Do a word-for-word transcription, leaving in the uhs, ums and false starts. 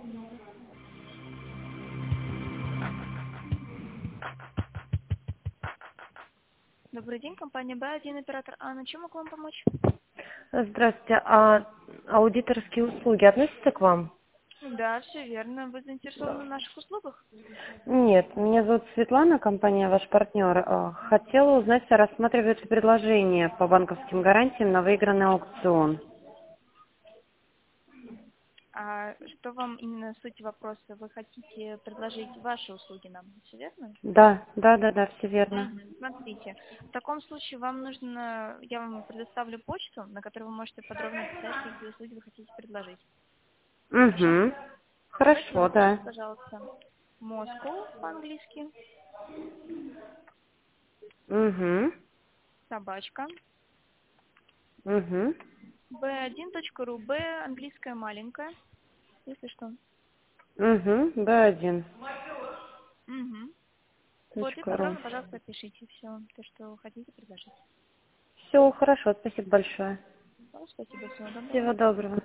Добрый день, компания Б один, оператор Анна. Чем могу вам помочь? Здравствуйте. А аудиторские услуги относятся к вам? Да, все верно. Вы заинтересованы в наших услугах? Нет, меня зовут Светлана, компания ваш партнер. А, Хотела узнать, рассматривают ли предложение по банковским гарантиям на выигранный аукцион. А что вам именно суть вопроса? Вы хотите предложить ваши услуги нам, все верно? Да, да, да, да, все верно. Мгм. Смотрите, в таком случае вам нужно, я вам предоставлю почту, на которой вы можете подробно описать, какие услуги вы хотите предложить. Хорошо? Угу. Давайте Хорошо, запишите, да. пожалуйста, Moscow по-английски, Угу. собачка, Угу. би один точка ру, Б английская маленькая, если что. Угу. Б один. Угу. Вот и Точка ру. подробно, пожалуйста, опишите все, то, что хотите предложить. Все, хорошо, спасибо большое. Ну, спасибо, всего доброго. Всего доброго.